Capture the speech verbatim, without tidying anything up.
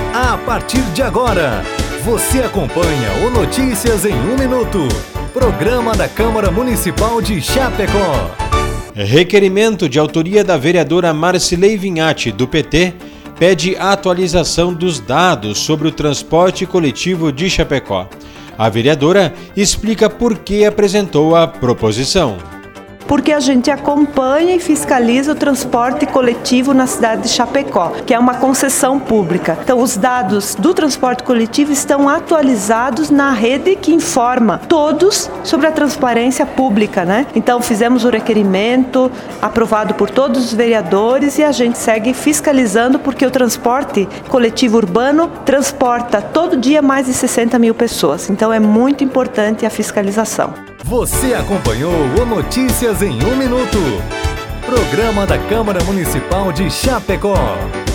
A partir de agora, você acompanha o Notícias em um Minuto, programa da Câmara Municipal de Chapecó. Requerimento de autoria da vereadora Marcilei Vinhati, do P T, pede a atualização dos dados sobre o transporte coletivo de Chapecó. A vereadora explica por que apresentou a proposição. Porque a gente acompanha e fiscaliza o transporte coletivo na cidade de Chapecó, que é uma concessão pública. Então, os dados do transporte coletivo estão atualizados na rede que informa todos sobre a transparência pública, né? Então, fizemos o requerimento aprovado por todos os vereadores e a gente segue fiscalizando porque o transporte coletivo urbano transporta todo dia mais de sessenta mil pessoas. Então, é muito importante a fiscalização. Você acompanhou o Notícias em um Minuto, programa da Câmara Municipal de Chapecó.